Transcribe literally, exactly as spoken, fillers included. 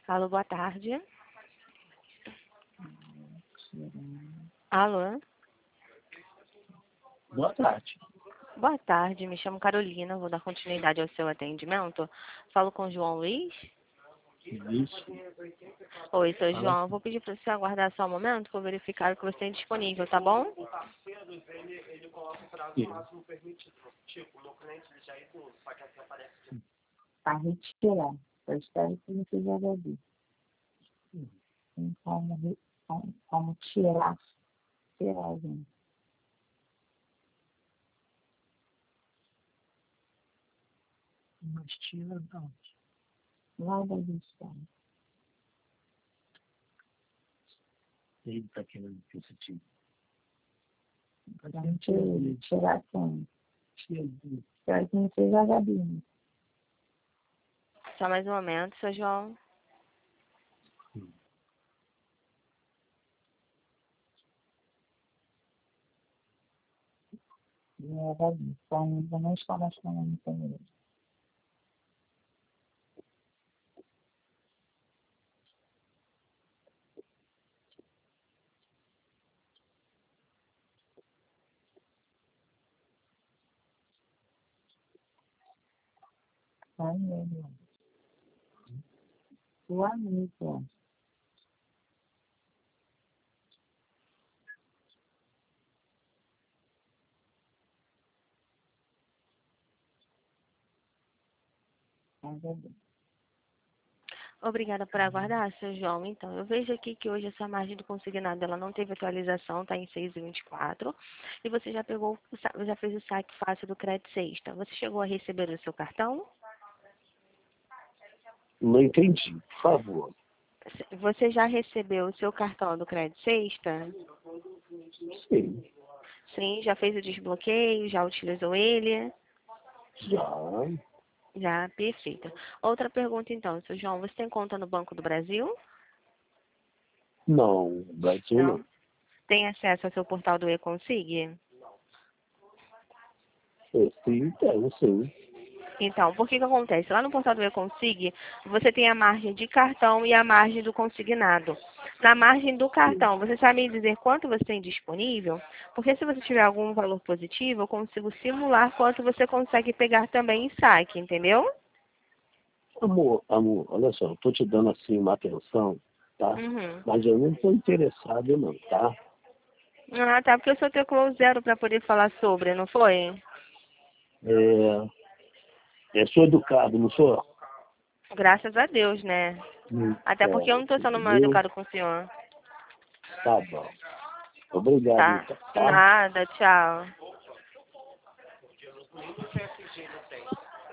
Alô, boa tarde. Alô? Boa tarde. Boa tarde, me chamo Carolina, vou dar continuidade ao seu atendimento. Falo com o João Luiz. Isso. Oi, sou Fala. João. Vou pedir para você aguardar só um momento para eu verificar o que você tem disponível, tá bom? Para retirar. Eu espero que não seja agradecido. Tem como, re- como, como tirar, tirar, gente. Mas tira não. Lá da vista. Ele está querendo que você tire. Para não tirar, tirar quem? Tira. Espero que não seja agradecido. Só mais um momento, seu João. Não é agradecido. Ainda não está mais falando com ele. Lá mesmo. Lá mesmo. Agradeço. Obrigada por aguardar, seu João. Então, eu vejo aqui que hoje essa margem do consignado ela não teve atualização, está em seis e vinte e quatro. E você já pegou, o sa- já fez o saque fácil do Crédito Sexta. Você chegou a receber o seu cartão? Não entendi, por favor. Você já recebeu o seu cartão do Crédito Sexta? Sim. Sim, já fez o desbloqueio, já utilizou ele? Já. Já, perfeito. Outra pergunta então, seu João, você tem conta no Banco do Brasil? Não, Brasil não. Não. Tem acesso ao seu portal do eConsig? Eu sim, tenho, sim. Então, por que que acontece? Lá no portal do eConsig, você tem a margem de cartão e a margem do consignado. Na margem do cartão, você sabe me dizer quanto você tem disponível? Porque se você tiver algum valor positivo, eu consigo simular quanto você consegue pegar também em saque, entendeu? Amor, amor, olha só, eu tô te dando assim uma atenção, tá? Uhum. Mas eu não tô interessado não, tá? Ah, tá, porque o senhor teclou zero para poder falar sobre, não foi? É, é, sou educado, não sou? Graças a Deus, né? Até porque eu não tô Então, sendo mal entendeu? educado com o senhor. Tá bom. Obrigado, Tá. então, tá? Nada, tchau.